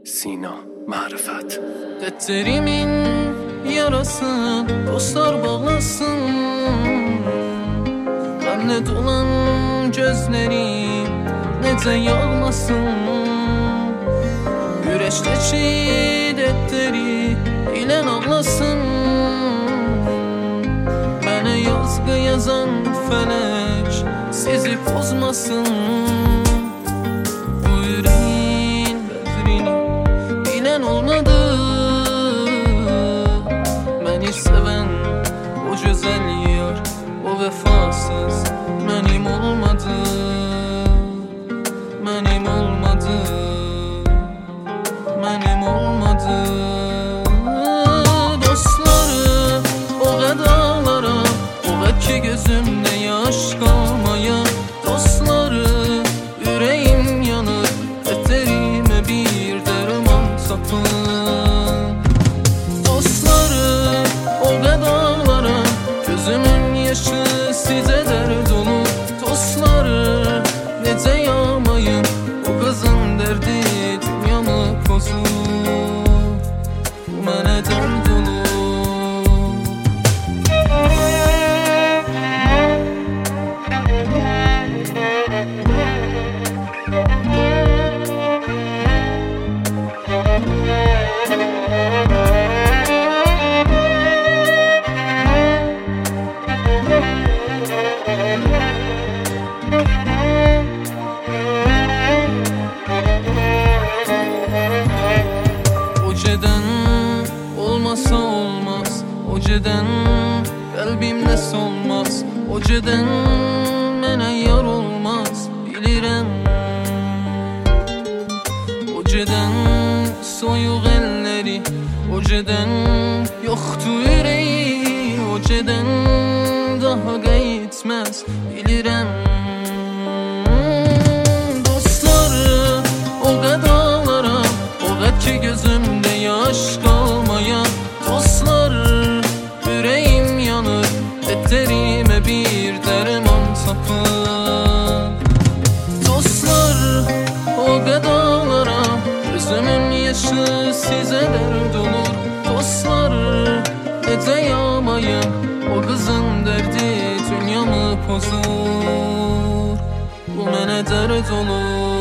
Sina Marifet. Dertlerimin yarası dostlar bağlasın. Benle dolan gözlerim necə yağmasın. Güreşteki dertleri ile ağlasın. Bana yazgı yazan felek sizi bozmasın. Bu yüreğin bedrini bilen olmadı. Beni seven o güzel yar, o vefasız benim olmadı. Benim olmadı. Benim olmadı. Dostları o kadağlara, o belki gözümde yaş kalmaya. Dostları yüreğim yanır, etlerime bir derman sapın. Dostları o kadağlara, gözümün yaşı size dert olur. Dostları necə yağmayın, o kızın derdi dünyamı pozur. Mənə dərd olur. Olmasa olmaz, oceden kalbimde solmaz, oceden mənə yar olmaz, bilirəm. Oceden soyuq elləri, oceden yoxdur yüreği, oceden daha qayıtmaz, bilirəm. Dostları o qadalara, o qət ki gözümdə yaş kalmaya. Dostlar yüreğim yanır, etlerime bir derman sapın. Dostlar o qadalara, gözümün yaşı size dert olur. Dostlar necə yağmayın, o kızın derdi dünyamı pozur. Bu mənə dərd olur.